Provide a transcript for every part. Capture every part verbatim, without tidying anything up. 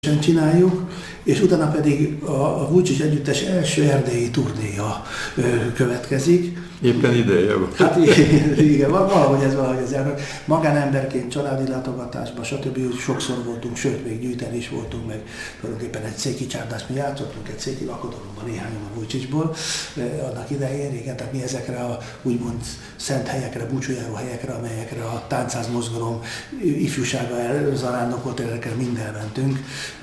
csináljuk, és utána pedig a, a Vujicic együttes első erdélyi turnéja ö, következik. Éppen ideje volt. Hát igen, valahogy ez valahogy ez elnök. Magánemberként, családi látogatásban, stb. Sokszor voltunk, sőt, még gyűjteni is voltunk, meg tulajdonképpen egy széki csárdást mi játszottunk, egy széki lakodalomban néhányan a Vujicicból annak idején, igen, tehát mi ezekre a úgymond szent helyekre, búcsújáró helyekre, amelyekre a táncház mozgalom ifjúsága elzarándokolt, ezekre mind elmentünk,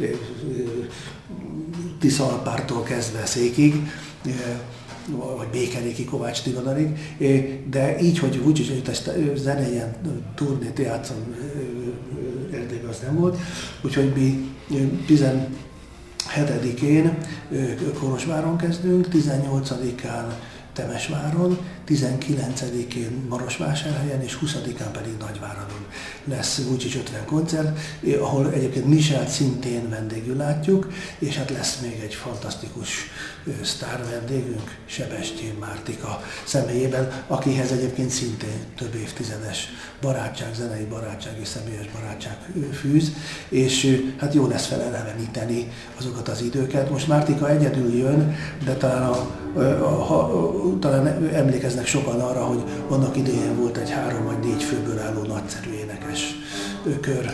Tiszalpártól kezdve Székig, vagy Békeréki, Kovács Tivadarig, de így, hogy Vujicic együttes zenéjen turnét játszom Erdélyben, az nem volt, úgyhogy mi tizenhetedikén Kolozsváron kezdünk, tizennyolcadikán Temesváron, tizenkilencedikén Marosvásárhelyen és huszadikán pedig Nagyváradon lesz Vujicic ötven koncert, ahol egyébként Michelt szintén vendégül látjuk, és hát lesz még egy fantasztikus sztár vendégünk, Sebestyén Mártika személyében, akihez egyébként szintén több évtizedes barátság, zenei barátság és személyes barátság fűz, és hát jó lesz feleleveníteni azokat az időket. Most Mártika egyedül jön, de talán, a, a, a, talán emlékeznek sokan arra, hogy annak idején volt egy három vagy négy főből álló nagyszerű énekes kör.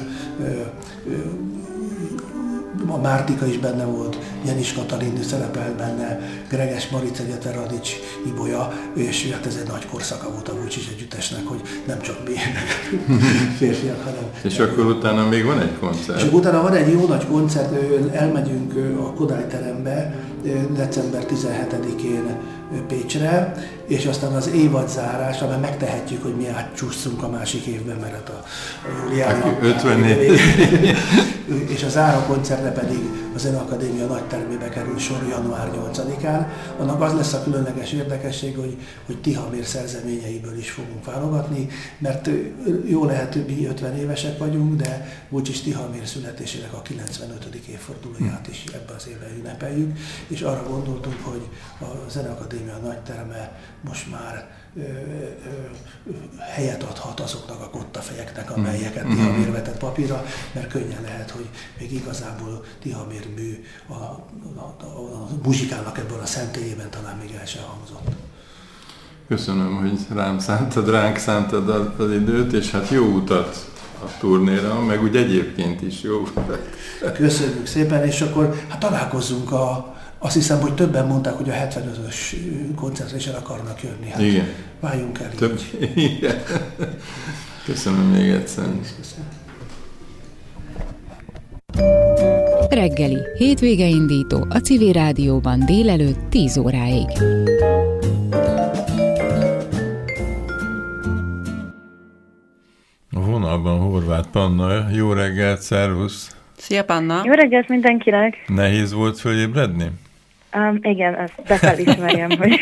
A Mártika is benne volt, Jenis Katalin szerepelt benne, Greges Marica, illetve Radics Ibolya, és hát ez egy nagy korszaka volt a Vujicic együttesnek, hogy nem csak mi férfiak, hanem... És akkor utána még van egy koncert? És utána van egy jó nagy koncert, elmegyünk a Kodály terembe december tizenhetedikén Pécsre, és aztán az évadzárás, amely megtehetjük, hogy mi átcsúszunk a másik évben, mert a, a Juliának... ötvennégy. És a záró koncertre pedig a Zeneakadémia nagytermébe kerül sor január nyolcadikán. Annak az lesz a különleges érdekesség, hogy, hogy Tihamér szerzeményeiből is fogunk válogatni, mert jó lehet, mi ötven évesek vagyunk, de Vujicic Tihamér születésének a kilencvenötödik évfordulóját is ebben az évben ünnepeljük, és arra gondoltunk, hogy a Zeneakadémia nagyterme most már Ö, ö, helyet adhat azoknak a kottafejeknek, amelyeket mm. Tihamér vetett papírra, mert könnyen lehet, hogy még igazából Tihamér mű a, a, a, a muzsikának ebből a szentélyében talán még el sem hangzott. Köszönöm, hogy rám szántad, ránk szántad az időt, és hát jó utat a turnéra, meg úgy egyébként is jó utat. Köszönjük szépen, és akkor hát találkozzunk a Azt hiszem, hogy többen mondták, hogy a hetvenötös koncertre is el akarnak jönni. Hát igen. Váljunk el Több, igen. Köszönöm még egyszer. Köszönöm. Reggeli, hétvége indító a Civil Rádióban délelőtt tíz óráig. A vonalban Horváth Panna. Jó reggelt, szervusz! Szia, Panna! Jó reggelt mindenkinek! Nehéz volt fölébredni? Um, igen, ezt be kell ismerjem, hogy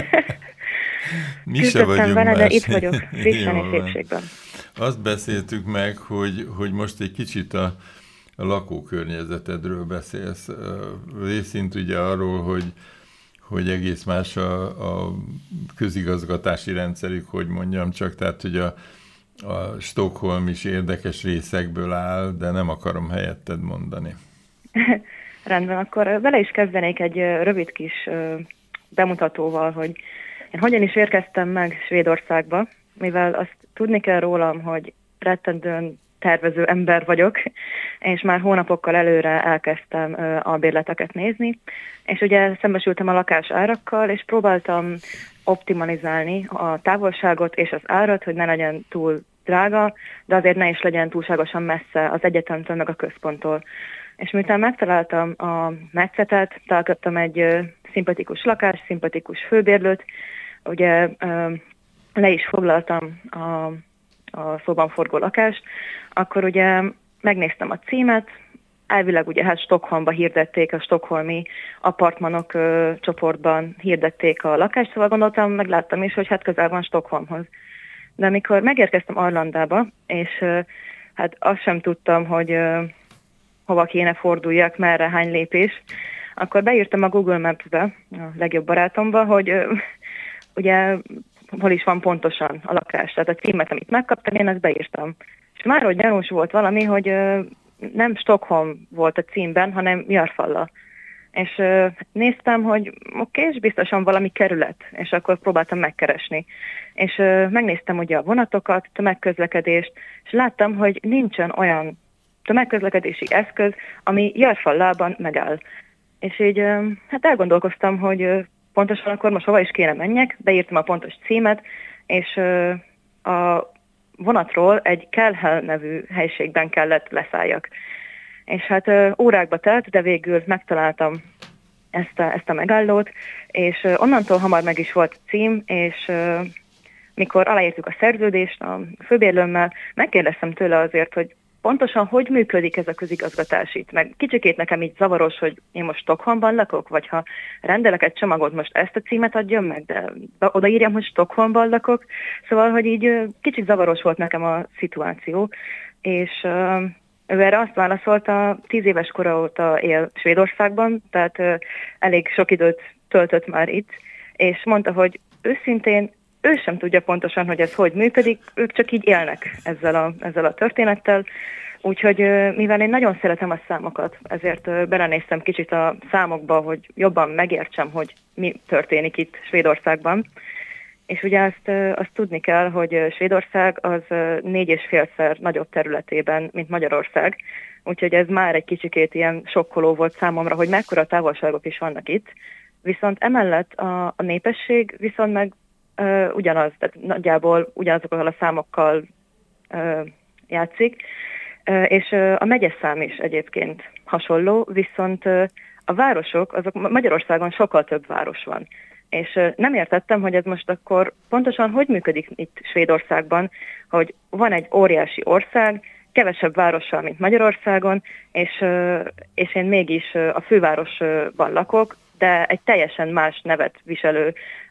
mi se vagyunk benne, más. De itt vagyok, frissen és szépségben. Azt beszéltük meg, hogy, hogy most egy kicsit a, a lakókörnyezetedről beszélsz. Részint ugye arról, hogy, hogy egész más a, a közigazgatási rendszerük, hogy mondjam csak, tehát hogy a, a Stockholm is érdekes részekből áll, de nem akarom helyetted mondani. Rendben, akkor bele is kezdenék egy rövid kis bemutatóval, hogy én hogyan is érkeztem meg Svédországba, mivel azt tudni kell rólam, hogy rettentően tervező ember vagyok, és már hónapokkal előre elkezdtem a bérleteket nézni, és ugye szembesültem a lakás árakkal, és próbáltam optimalizálni a távolságot és az árat, hogy ne legyen túl drága, de azért ne is legyen túlságosan messze az egyetemtől meg a központtól. És miután megtaláltam a metszetet, találkoztam egy ö, szimpatikus lakást, szimpatikus főbérlőt, ugye ö, le is foglaltam a, a szóban forgó lakást, akkor ugye megnéztem a címet, elvileg ugye hát Stockholmba hirdették, a stockholmi apartmanok ö, csoportban hirdették a lakást, szóval gondoltam, megláttam is, hogy hát közel van Stockholmhoz. De amikor megérkeztem Arlandába, és ö, hát azt sem tudtam, hogy ö, hova kéne forduljak, merre, hány lépés, akkor beírtam a Google Maps-be, a legjobb barátomba, hogy ö, ugye hol is van pontosan a lakás. Tehát a címet, amit megkaptam, én ezt beírtam. És már hogy gyanús volt valami, hogy ö, nem Stockholm volt a címben, hanem Järfalla. És uh, néztem, hogy oké, okay, és biztosan valami kerület, és akkor próbáltam megkeresni. És uh, megnéztem ugye a vonatokat, tömegközlekedést, és láttam, hogy nincsen olyan tömegközlekedési eszköz, ami Järfallában megáll. És így uh, hát elgondolkoztam, hogy uh, pontosan akkor most hova is kéne menjek, beírtam a pontos címet, és uh, a vonatról egy Kelhel nevű helységben kellett leszálljak. És hát uh, órákba telt, de végül megtaláltam ezt a, ezt a megállót, és uh, onnantól hamar meg is volt cím, és uh, mikor aláírtuk a szerződést a főbérlőmmel, megkérdeztem tőle azért, hogy pontosan hogy működik ez a közigazgatás itt, meg kicsikét nekem így zavaros, hogy én most Stockholmban lakok, vagy ha rendelek egy csomagot, most ezt a címet adjam meg, de odaírjam, hogy Stockholmban lakok, szóval, hogy így uh, kicsit zavaros volt nekem a szituáció, és uh, ő erre azt válaszolta, tíz éves kora óta él Svédországban, tehát uh, elég sok időt töltött már itt, és mondta, hogy őszintén ő sem tudja pontosan, hogy ez hogy működik, ők csak így élnek ezzel a, ezzel a történettel, úgyhogy uh, mivel én nagyon szeretem a számokat, ezért uh, belenéztem kicsit a számokba, hogy jobban megértsem, hogy mi történik itt Svédországban. És ugye azt, azt tudni kell, hogy Svédország az négy és félszer nagyobb területében, mint Magyarország, úgyhogy ez már egy kicsikét ilyen sokkoló volt számomra, hogy mekkora távolságok is vannak itt, viszont emellett a, a népesség viszont meg uh, ugyanaz, tehát nagyjából ugyanazokkal a számokkal uh, játszik, uh, és uh, a megyeszám is egyébként hasonló, viszont uh, a városok, azok Magyarországon sokkal több város van. És nem értettem, hogy ez most akkor pontosan hogy működik itt Svédországban, hogy van egy óriási ország, kevesebb várossal, mint Magyarországon, és, és én mégis a fővárosban lakok, de egy teljesen más nevet viselő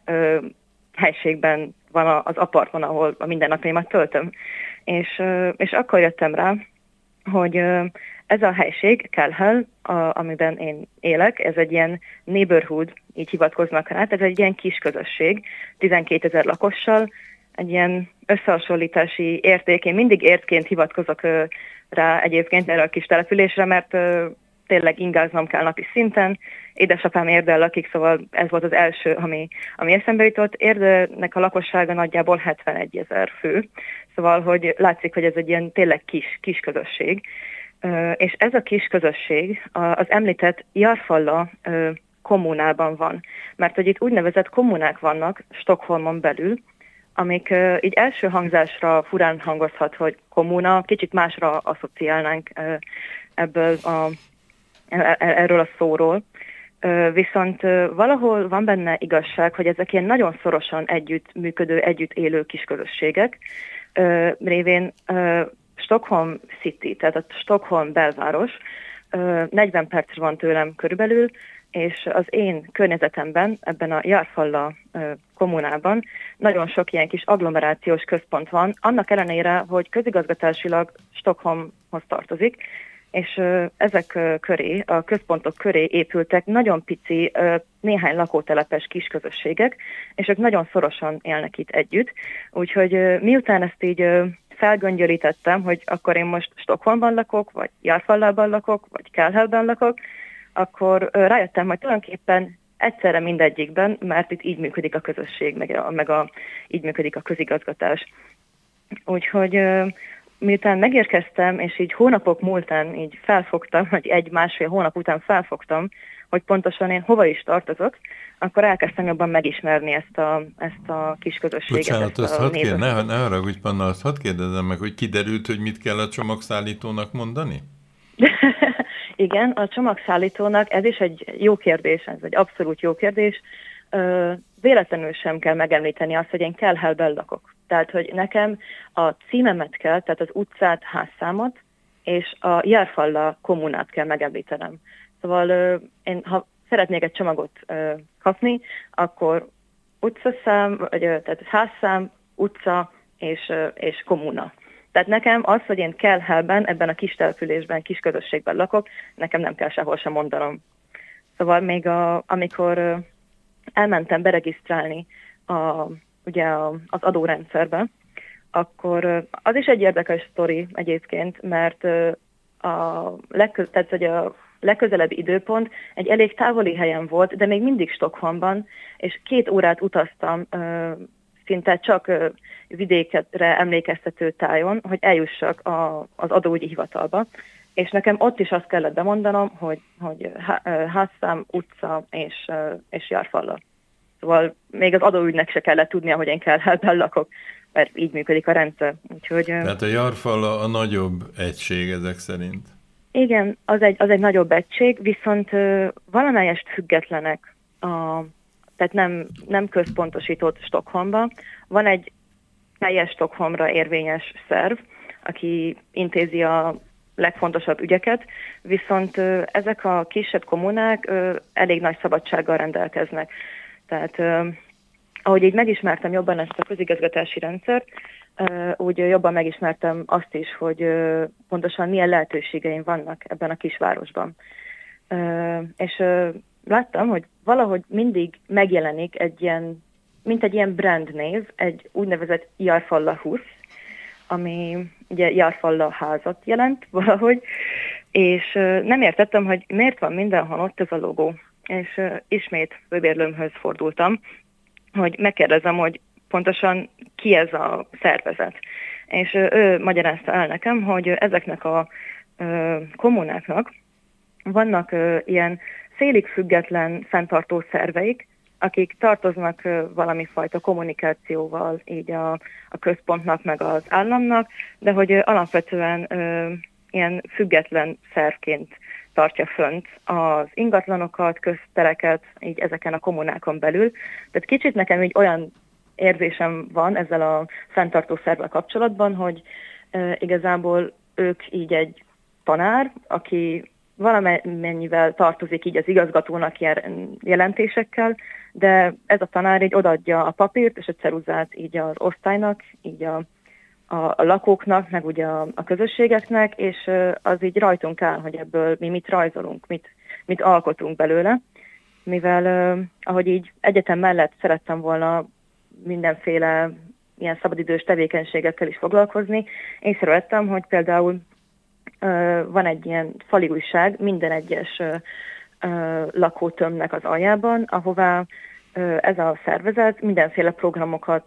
helységben van az apartman, ahol a mindennapjaimat töltöm. És, és akkor jöttem rá, hogy ez a helység, Kelhel, amiben én élek, ez egy ilyen neighborhood, így hivatkoznak rá, ez egy ilyen kis közösség, tizenkétezer lakossal, egy ilyen összehasonlítási érték. Én mindig értként hivatkozok rá egyébként erre a kis településre, mert tényleg ingáznom kell napi szinten. Édesapám Érden lakik, szóval ez volt az első, ami, ami eszembe jutott. Érdennek a lakossága nagyjából hetvenegy ezer fő, szóval hogy látszik, hogy ez egy ilyen tényleg kis, kis közösség. Uh, és ez a kis közösség az említett Järfalla uh, kommunában van. Mert hogy itt úgynevezett kommunák vannak Stockholmon belül, amik uh, így első hangzásra furán hangozhat, hogy kommuna, kicsit másra asszociálnánk uh, ebből a, erről a szóról. Uh, viszont uh, valahol van benne igazság, hogy ezek ilyen nagyon szorosan együtt működő, együtt élő kis közösségek, uh, révén uh, Stockholm City, tehát a Stockholm belváros, negyven percre van tőlem körülbelül, és az én környezetemben, ebben a Järfalla kommunában nagyon sok ilyen kis agglomerációs központ van, annak ellenére, hogy közigazgatásilag Stockholmhoz tartozik, és ezek köré, a központok köré épültek nagyon pici, néhány lakótelepes kis közösségek, és ők nagyon szorosan élnek itt együtt, úgyhogy miután ezt így felgöngyölítettem, hogy akkor én most Stockholmban lakok, vagy Järfallában lakok, vagy Kelhelben lakok, akkor rájöttem, hogy tulajdonképpen egyszerre mindegyikben, mert itt így működik a közösség, meg, a, meg a, így működik a közigazgatás. Úgyhogy miután megérkeztem, és így hónapok múltán így felfogtam, vagy egy-másfél hónap után felfogtam, hogy pontosan én hova is tartozok, akkor elkezdtem jobban megismerni ezt a, ezt a kis közösséget. Bocsánat, azt hadd kérdez, ne, ne haragudj, Panna, azt hadd kérdezem meg, hogy kiderült, hogy mit kell a csomagszállítónak mondani? Igen, a csomagszállítónak ez is egy jó kérdés, ez egy abszolút jó kérdés. Ö, véletlenül sem kell megemlíteni azt, hogy én Kelhelben lakok. Tehát, hogy nekem a címemet kell, tehát az utcát, házszámot, és a Järfalla kommunát kell megemlítenem. Szóval ö, én, ha szeretnék egy csomagot ö, kapni, akkor utcaszám, vagy, tehát házszám, utca és, ö, és kommuna. Tehát nekem az, hogy én Kelhelben, ebben a kis településben, kis közösségben lakok, nekem nem kell sehol sem mondanom. Szóval még a, amikor ö, elmentem beregisztrálni a, ugye a, az adórendszerbe, akkor ö, az is egy érdekes sztori egyébként, mert ö, a, legköz, tehát, hogy a legközelebbi időpont egy elég távoli helyen volt, de még mindig Stockholmban, és két órát utaztam szinte csak vidékre emlékeztető tájon, hogy eljussak a, az adóügyi hivatalba. És nekem ott is azt kellett bemondanom, hogy, hogy házszám, utca és, és járfalla. Szóval még az adóügynek se kellett tudnia, hogy én Kelhelben lakok, mert így működik a rendszer. Úgyhogy, Tehát a járfalla a nagyobb egység ezek szerint? Igen, az egy, az egy nagyobb egység, viszont valamelyest függetlenek, a, tehát nem, nem központosított Stockholmba. Van egy teljes Stockholmra érvényes szerv, aki intézi a legfontosabb ügyeket, viszont ezek a kisebb kommunák elég nagy szabadsággal rendelkeznek. Tehát ahogy így megismertem jobban ezt a közigazgatási rendszert, úgy jobban megismertem azt is, hogy pontosan milyen lehetőségeim vannak ebben a kisvárosban. És láttam, hogy valahogy mindig megjelenik egy ilyen, mint egy ilyen brand név, egy úgynevezett Järfalla húsz, ami ugye Järfalla házat jelent valahogy, és nem értettem, hogy miért van mindenhol ott ez a logó. És ismét főbérlőmhöz fordultam, hogy megkérdezem, hogy pontosan ki ez a szervezet. És ő magyarázta el nekem, hogy ezeknek a kommunáknak vannak ilyen félig független fenntartó szerveik, akik tartoznak valami fajta kommunikációval így a, a központnak meg az államnak, de hogy alapvetően ilyen független szervként tartja fönt az ingatlanokat, köztereket, így ezeken a kommunákon belül. Tehát kicsit nekem így olyan érzésem van ezzel a fenntartó szervvel kapcsolatban, hogy e, igazából ők így egy tanár, aki valamennyivel tartozik így az igazgatónak jelentésekkel, de ez a tanár így odaadja a papírt és a ceruzát így az osztálynak, így a, a, a lakóknak, meg ugye a, a közösségeknek, és az így rajtunk áll, hogy ebből mi mit rajzolunk, mit, mit alkotunk belőle, mivel ahogy így egyetem mellett szerettem volna mindenféle ilyen szabadidős tevékenységekkel is foglalkozni, észrevettem, hogy például van egy ilyen fali újság minden egyes lakótömbnek az aljában, ahová ez a szervezet mindenféle programokat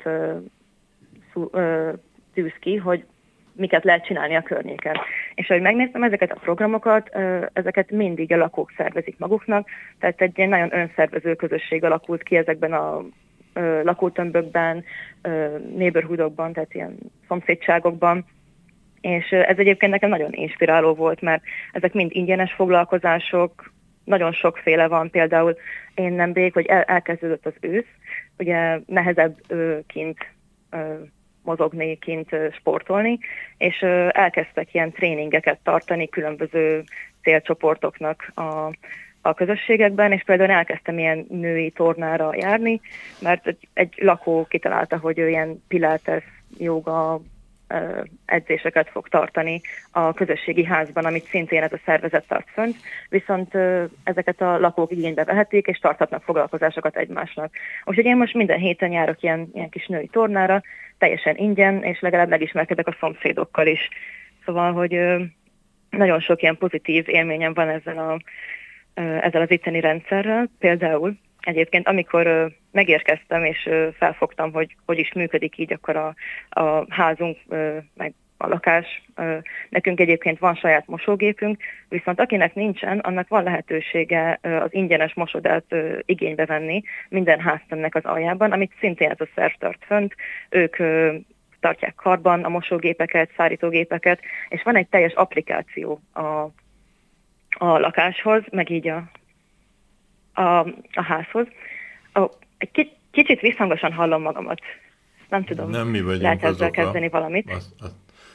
tűz ki, hogy miket lehet csinálni a környéken. És ahogy megnéztem ezeket a programokat, ezeket mindig a lakók szervezik maguknak, tehát egy ilyen nagyon önszervező közösség alakult ki ezekben a lakótömbökben, neighborhoodokban, tehát ilyen szomszédságokban. És ez egyébként nekem nagyon inspiráló volt, mert ezek mind ingyenes foglalkozások, nagyon sokféle van, például én nemrég, hogy el, elkezdődött az ősz, ugye nehezebb ö, kint ö, mozogni, kint ö, sportolni, és ö, elkezdtek ilyen tréningeket tartani különböző célcsoportoknak a, a közösségekben, és például elkezdtem ilyen női tornára járni, mert egy, egy lakó kitalálta, hogy ő ilyen pilates, jóga, edzéseket fog tartani a közösségi házban, amit szintén ez a szervezet tart fönt, viszont ezeket a lakók igénybe vehetik, és tarthatnak foglalkozásokat egymásnak. Úgyhogy én most minden héten járok ilyen, ilyen kis női tornára, teljesen ingyen, és legalább megismerkedek a szomszédokkal is. Szóval, hogy nagyon sok ilyen pozitív élményem van ezzel, a, ezzel az itteni rendszerrel. Például egyébként, amikor megérkeztem, és felfogtam, hogy hogy is működik így akkor a, a házunk, meg a lakás. Nekünk egyébként van saját mosógépünk, viszont akinek nincsen, annak van lehetősége az ingyenes mosodát igénybe venni minden háztömbnek az aljában, amit szintén ez a szerv tart fönt. Ők tartják karban a mosógépeket, szárítógépeket, és van egy teljes applikáció a, a lakáshoz, meg így a A, a házhoz. A, egy k- kicsit visszhangosan hallom magamat. Nem tudom, nem mi vagyunk lehet ezzel azok kezdeni a, valamit. Az, az.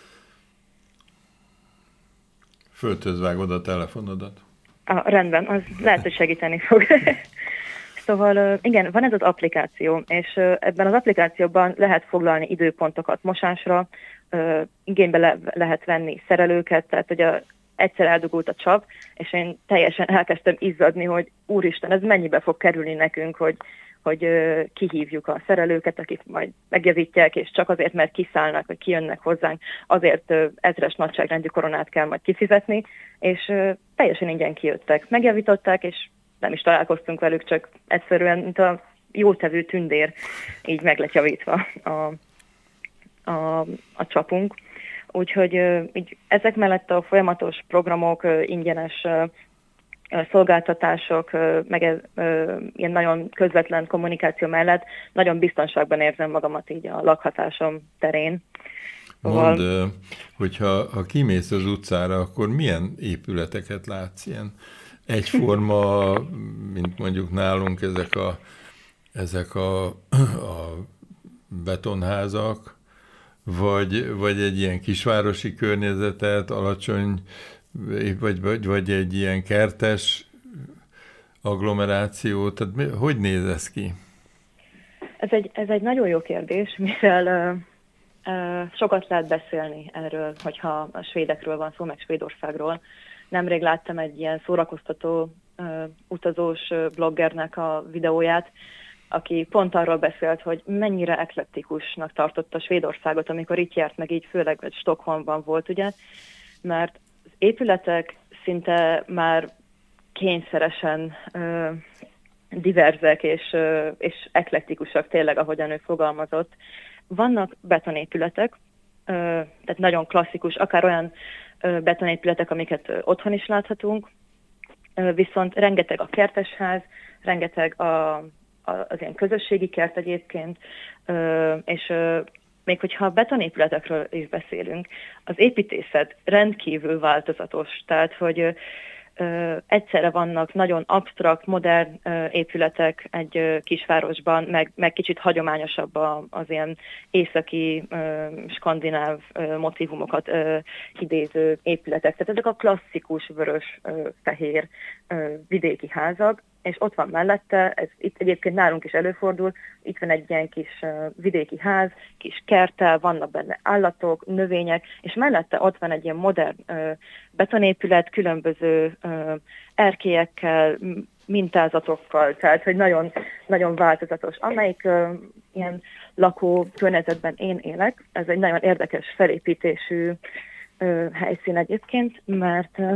Földhöz vágod a telefonodat. A, rendben, az lehet, hogy segíteni fog. Szóval igen, van ez az applikáció, és ebben az applikációban lehet foglalni időpontokat mosásra, igénybe le, lehet venni szerelőket, tehát hogy a egyszer eldugult a csap, és én teljesen elkezdtem izzadni, hogy úristen, ez mennyibe fog kerülni nekünk, hogy, hogy kihívjuk a szerelőket, akik majd megjavítják, és csak azért, mert kiszállnak, vagy kijönnek hozzánk, azért ezres nagyságrendű koronát kell majd kifizetni, és teljesen ingyen kijöttek. Megjavították, és nem is találkoztunk velük, csak egyszerűen, mint a jótevő tündér, így meg lett javítva a, a, a csapunk. Úgyhogy így ezek mellett a folyamatos programok, ingyenes szolgáltatások, meg ez, ilyen nagyon közvetlen kommunikáció mellett nagyon biztonságban érzem magamat így a lakhatásom terén. Mondd, hogyha ha kimész az utcára, akkor milyen épületeket látsz? Ilyen egyforma, mint mondjuk nálunk ezek a, ezek a, a betonházak, vagy, vagy egy ilyen kisvárosi környezetet, alacsony, vagy, vagy, vagy egy ilyen kertes agglomeráció, tehát mi, hogy néz ez ki? Ez egy, ez egy nagyon jó kérdés, mivel uh, uh, sokat lehet beszélni erről, hogyha a svédekről van szó, meg Svédországról. Nemrég láttam egy ilyen szórakoztató uh, utazós uh, bloggernek a videóját, aki pont arról beszélt, hogy mennyire eklektikusnak tartotta Svédországot, amikor itt járt, meg így főleg Stockholmban volt, ugye, mert az épületek szinte már kényszeresen ö, diverzek és, ö, és eklektikusak tényleg, ahogyan ő fogalmazott. Vannak betonépületek, ö, tehát nagyon klasszikus, akár olyan ö, betonépületek, amiket ö, otthon is láthatunk, ö, viszont rengeteg a kertesház, rengeteg a, a, az ilyen közösségi kert egyébként, ö, és ö, még hogyha a betonépületekről is beszélünk, az építészet rendkívül változatos, tehát hogy ö, egyszerre vannak nagyon absztrakt, modern ö, épületek egy ö, kisvárosban, meg, meg kicsit hagyományosabb a, az ilyen északi, ö, skandináv ö, motívumokat ö, idéző épületek. Tehát ezek a klasszikus vörös, ö, fehér ö, vidéki házak, és ott van mellette, ez itt egyébként nálunk is előfordul, itt van egy ilyen kis uh, vidéki ház, kis kerttel, vannak benne állatok, növények, és mellette ott van egy ilyen modern uh, betonépület, különböző uh, erkélyekkel, mintázatokkal, tehát hogy nagyon, nagyon változatos. Amelyik uh, ilyen lakó környezetben én élek, ez egy nagyon érdekes felépítésű uh, helyszín egyébként, mert uh,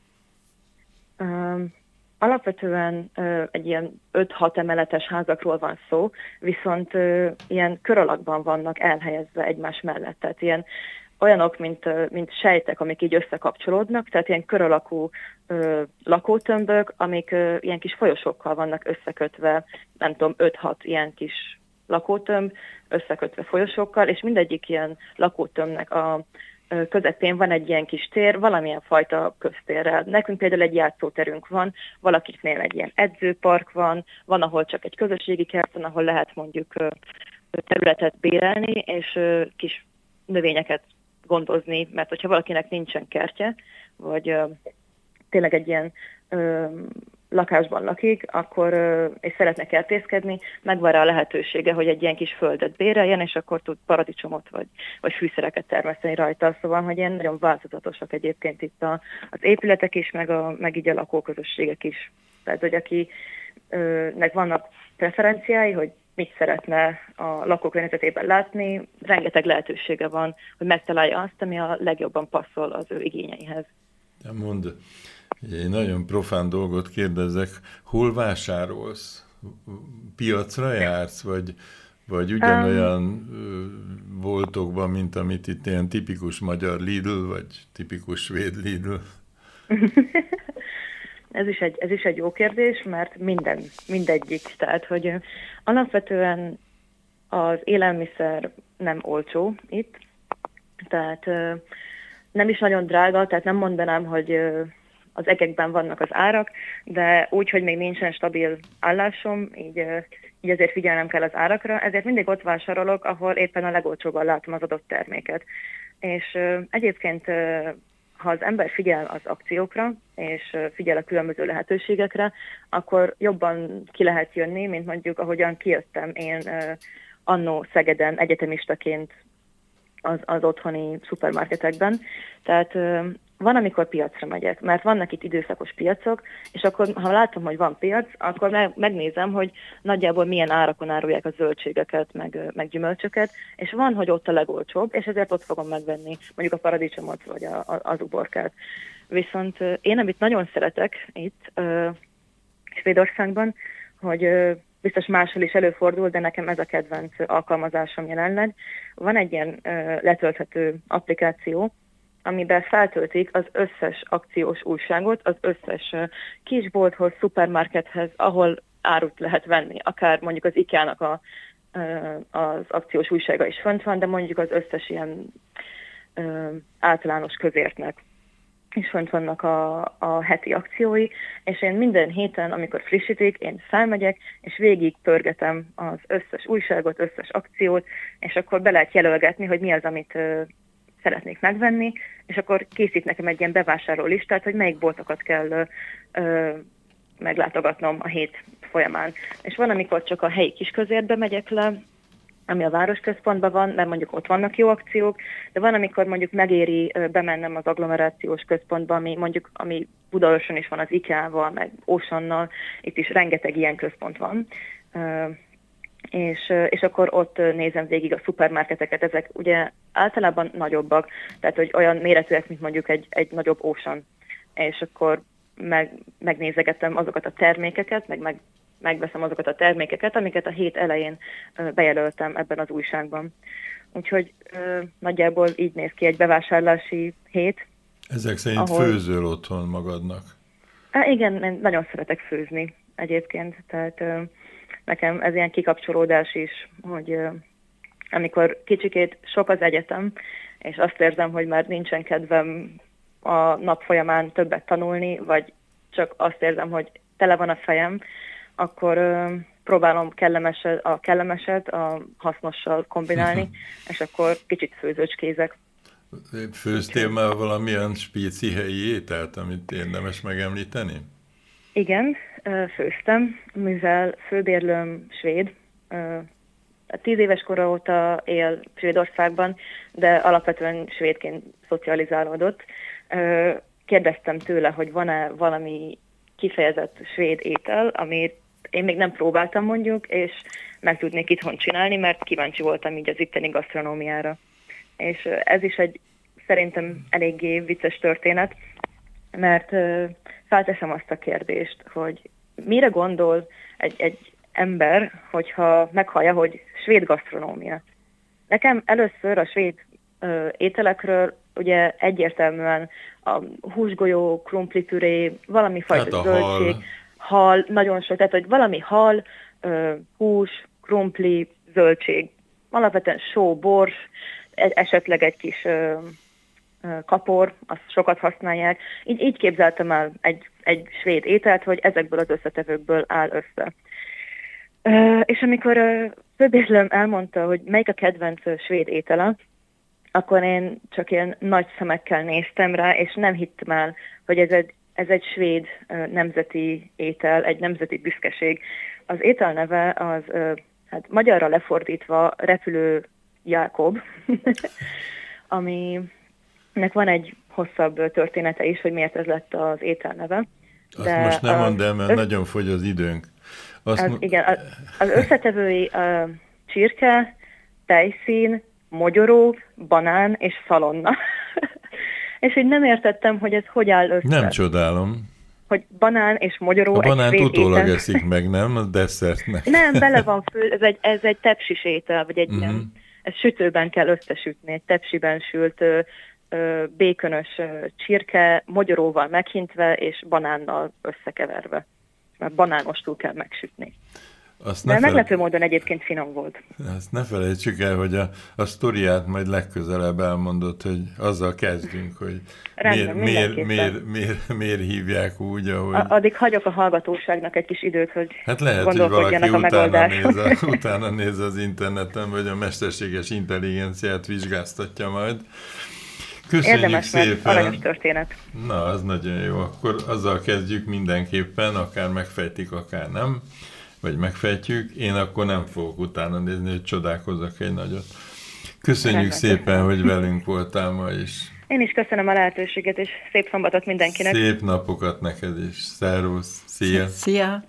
um, alapvetően ö, egy ilyen öt-hat emeletes házakról van szó, viszont ö, ilyen kör alakban vannak elhelyezve egymás mellett. Tehát ilyen olyanok, mint, ö, mint sejtek, amik így összekapcsolódnak, tehát ilyen kör alakú ö, lakótömbök, amik ö, ilyen kis folyosókkal vannak összekötve, nem tudom, öt-hat ilyen kis lakótömb összekötve folyosókkal, és mindegyik ilyen lakótömbnek a közepén van egy ilyen kis tér, valamilyen fajta köztérrel. Nekünk például egy játszóterünk van, valakiknél egy ilyen edzőpark van, van, ahol csak egy közösségi kert van, ahol lehet mondjuk területet bérelni, és kis növényeket gondozni, mert hogyha valakinek nincsen kertje, vagy tényleg egy ilyen lakásban lakik, akkor, és szeretne kertészkedni, megvan rá a lehetősége, hogy egy ilyen kis földet béreljen, és akkor tud paradicsomot vagy, vagy fűszereket termeszteni rajta. Szóval, hogy ilyen nagyon változatosak egyébként itt a, az épületek is, meg, a, meg így a lakóközösségek is. Tehát, hogy akinek vannak preferenciái, hogy mit szeretne a lakókörnyezetében látni, rengeteg lehetősége van, hogy megtalálja azt, ami a legjobban passzol az ő igényeihez. De mondd, egy nagyon profán dolgot kérdezek, hol vásárolsz? Piacra jársz, vagy, vagy ugyanolyan um, boltokban, mint amit itt ilyen tipikus magyar Lidl, vagy tipikus svéd Lidl? ez, is egy, ez is egy jó kérdés, mert minden, mindegyik. Tehát, hogy alapvetően az élelmiszer nem olcsó itt, tehát nem is nagyon drága, tehát nem mondanám, hogy az egekben vannak az árak, de úgy, hogy még nincsen stabil állásom, így, így azért figyelnem kell az árakra, ezért mindig ott vásárolok, ahol éppen a legolcsóbban látom az adott terméket. És egyébként, ha az ember figyel az akciókra, és figyel a különböző lehetőségekre, akkor jobban ki lehet jönni, mint mondjuk ahogyan kijöttem én annó Szegeden egyetemistaként az, az otthoni szupermarketekben. Tehát van, amikor piacra megyek, mert vannak itt időszakos piacok, és akkor, ha látom, hogy van piac, akkor meg, megnézem, hogy nagyjából milyen árakon árulják a zöldségeket, meg, meg gyümölcsöket, és van, hogy ott a legolcsóbb, és ezért ott fogom megvenni mondjuk a paradicsomot, vagy a, a, az uborkát. Viszont én, amit nagyon szeretek itt uh, Svédországban, hogy uh, biztos máshol is előfordul, de nekem ez a kedvenc alkalmazásom jelenleg. Van egy ilyen uh, letölthető applikáció, amiben feltöltik az összes akciós újságot, az összes uh, kisbolthoz, szupermarkethez, ahol árut lehet venni. Akár mondjuk az IKEA-nak a, uh, az akciós újsága is fönt van, de mondjuk az összes ilyen uh, általános közértnek és fönt vannak a, a heti akciói, és én minden héten, amikor frissítik, én felmegyek, és végig pörgetem az összes újságot, összes akciót, és akkor be lehet jelölgetni, hogy mi az, amit ö, szeretnék megvenni, és akkor készít nekem egy ilyen bevásárló listát, hogy melyik boltokat kell ö, ö, meglátogatnom a hét folyamán. És van, amikor csak a helyi kisközértbe megyek le, ami a városközpontban van, mert mondjuk ott vannak jó akciók, de van, amikor mondjuk megéri bemennem az agglomerációs központba, ami mondjuk, ami Budaörsön is van az IKEA-val, meg Oceannal, itt is rengeteg ilyen központ van, és, és akkor ott nézem végig a szupermarketeket, ezek ugye általában nagyobbak, tehát hogy olyan méretűek, mint mondjuk egy, egy nagyobb Ocean, és akkor meg, megnézegetem azokat a termékeket, meg, meg megveszem azokat a termékeket, amiket a hét elején ö, bejelöltem ebben az újságban. Úgyhogy ö, nagyjából így néz ki egy bevásárlási hét. Ezek szerint ahol... főzöl otthon magadnak? Há, igen, én nagyon szeretek főzni egyébként, tehát ö, nekem ez ilyen kikapcsolódás is, hogy ö, amikor kicsikét sok az egyetem, és azt érzem, hogy már nincsen kedvem a nap folyamán többet tanulni, vagy csak azt érzem, hogy tele van a fejem, akkor ö, próbálom kellemeset, a kellemeset a hasznossal kombinálni, és akkor kicsit főzőcskézek. Főztél már valamilyen spéci helyi ételt, amit érdemes megemlíteni? Igen, főztem, mivel főbérlőm svéd. Tíz éves kora óta él Svédországban, de alapvetően svédként szocializálódott. Kérdeztem tőle, hogy van-e valami kifejezett svéd étel, amit én még nem próbáltam mondjuk, és meg tudnék itthon csinálni, mert kíváncsi voltam így az itteni gasztronómiára. És ez is egy szerintem eléggé vicces történet, mert felteszem azt a kérdést, hogy mire gondol egy, egy ember, hogyha meghallja, hogy svéd gasztronómia. Nekem először a svéd ö, ételekről ugye egyértelműen a húsgolyó, krumplipüré, valami fajta hát zöldség, hal. hal, nagyon sok, tehát hogy valami hal, ö, hús, krumpli, zöldség, alapvetően só, bors, esetleg egy kis ö, ö, kapor, azt sokat használják. Így, így képzeltem el egy, egy svéd ételt, hogy ezekből az összetevőkből áll össze. Ö, és amikor ö, főbérlőm elmondta, hogy melyik a kedvenc svéd étele, akkor én csak ilyen nagy szemekkel néztem rá, és nem hittem el, hogy ez egy, ez egy svéd ö, nemzeti étel, egy nemzeti büszkeség. Az étel neve az, ö, hát magyarra lefordítva Repülő Jákob, aminek van egy hosszabb története is, hogy miért ez lett az étel neve. Azt de most nem mondd el, mert össz... nagyon fogy az időnk. Azt az, mo- igen, az, az összetevői uh, csirke, tejszín, mogyoró, banán és szalonna. És hogy nem értettem, hogy ez hogy áll össze. Nem csodálom. Hogy banán és mogyoró. A banánt utólag étel. eszik meg, nem? A desszertnek. Nem, bele van fő, ez egy, ez egy tepsis étel, vagy egy uh-huh. ilyen, ez sütőben kell összesütni, egy tepsiben sült ö, ö, békönös ö, csirke, mogyoróval meghintve és banánnal összekeverve. Mert banánostól kell megsütni. Azt de meglepő fel... módon egyébként finom volt. Azt ne felejtsük el, hogy a, a sztoriát majd legközelebb elmondott, hogy azzal kezdünk, hogy Rendben, miért, miért, miért, miért, miért hívják úgy, ahogy... A, addig hagyok a hallgatóságnak egy kis időt, hogy hát lehet, gondolkodjanak hogy valaki a utána néz, a, utána néz az interneten, vagy a mesterséges intelligenciát vizsgáztatja majd. Köszönjük Érdemes, szépen. Mert aranyos történet. Na, az nagyon jó. Akkor azzal kezdjük mindenképpen, akár megfejtik, akár nem, vagy megfejtjük. Én akkor nem fogok utána nézni, hogy csodálkozzak egy nagyot. Köszönjük Rendben, szépen, köszönöm. Hogy velünk voltál ma is. Én is köszönöm a lehetőséget, és szép szombatot mindenkinek. Szép napokat neked is. Szervusz. Szia. Szia.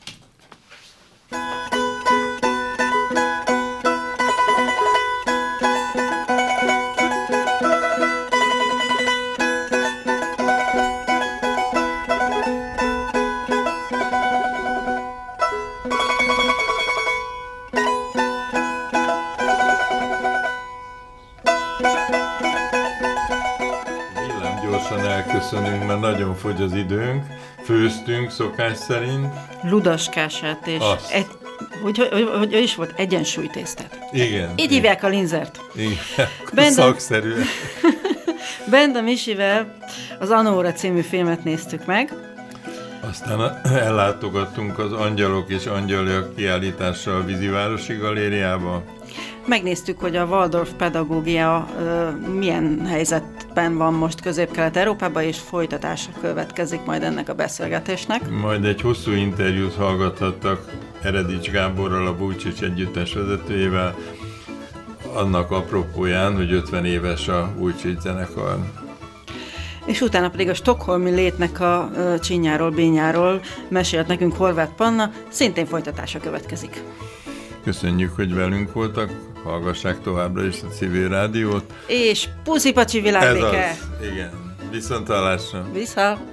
Elköszönünk, mert nagyon fogy az időnk. Főztünk szokás szerint. Ludaskását és egy, hogy, hogy, hogy, hogy is volt, egyensúlytésztát. Igen. Így hívják a linzert. Igen, Benda, szakszerűen. Benda Misivel az Anóra című filmet néztük meg. Aztán ellátogattunk az Angyalok és Angyalok kiállításra a Vízivárosi Galériába. Megnéztük, hogy a Waldorf pedagógia ö, milyen helyzetben van most Közép-Kelet-Európában, és folytatása következik majd ennek a beszélgetésnek. Majd egy hosszú interjút hallgathattak Eredics Gáborral, a Vujicic együttes vezetőjével, annak apropóján, hogy ötven éves a Vujicic zenekar. És utána pedig a stockholmi létnek a ö, csinyáról, bínyáról mesélt nekünk Horváth Panna, szintén folytatása következik. Köszönjük, hogy velünk voltak, hallgassák továbbra is a Civil Rádiót. És puszi-pacsi világbéke! Ez az, igen. Viszonthallásra! Vissza!